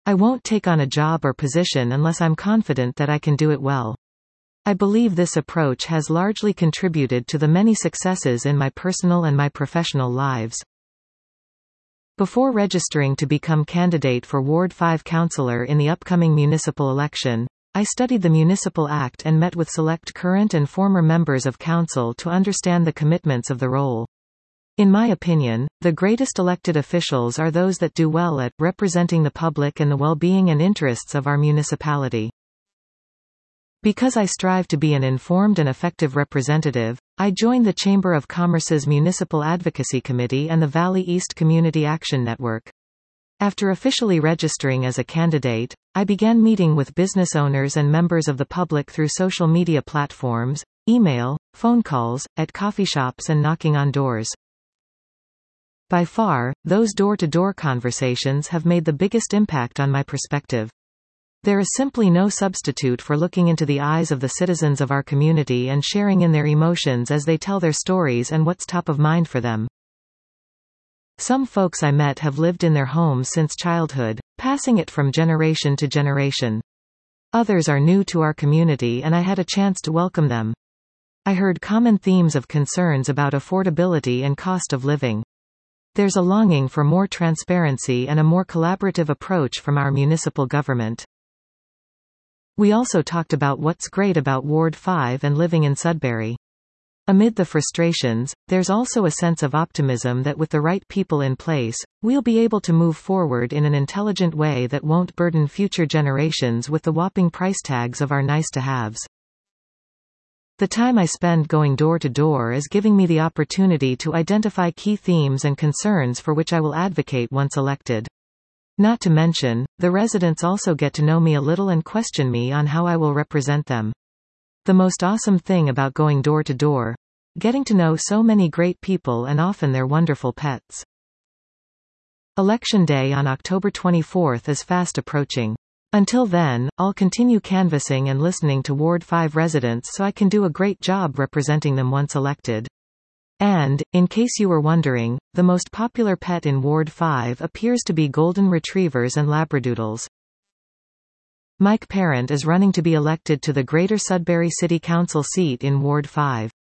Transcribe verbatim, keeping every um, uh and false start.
I won't take on a job or position unless I'm confident that I can do it well. I believe this approach has largely contributed to the many successes in my personal and my professional lives. Before registering to become candidate for Ward five councillor in the upcoming municipal election, I studied the Municipal Act and met with select current and former members of council to understand the commitments of the role. In my opinion, the greatest elected officials are those that do well at representing the public and the well-being and interests of our municipality. Because I strive to be an informed and effective representative, I joined the Chamber of Commerce's Municipal Advocacy Committee and the Valley East Community Action Network. After officially registering as a candidate, I began meeting with business owners and members of the public through social media platforms, email, phone calls, at coffee shops and knocking on doors. By far, those door-to-door conversations have made the biggest impact on my perspective. There is simply no substitute for looking into the eyes of the citizens of our community and sharing in their emotions as they tell their stories and what's top of mind for them. Some folks I met have lived in their homes since childhood, passing it from generation to generation. Others are new to our community and I had a chance to welcome them. I heard common themes of concerns about affordability and cost of living. There's a longing for more transparency and a more collaborative approach from our municipal government. We also talked about what's great about Ward five and living in Sudbury. Amid the frustrations, there's also a sense of optimism that with the right people in place, we'll be able to move forward in an intelligent way that won't burden future generations with the whopping price tags of our nice-to-haves. The time I spend going door to door is giving me the opportunity to identify key themes and concerns for which I will advocate once elected. Not to mention, the residents also get to know me a little and question me on how I will represent them. The most awesome thing about going door to door? Getting to know so many great people and often their wonderful pets. Election day on October twenty-fourth is fast approaching. Until then, I'll continue canvassing and listening to Ward five residents so I can do a great job representing them once elected. And, in case you were wondering, the most popular pet in Ward five appears to be golden retrievers and labradoodles. Mike Parent is running to be elected to the Greater Sudbury City Council seat in Ward five.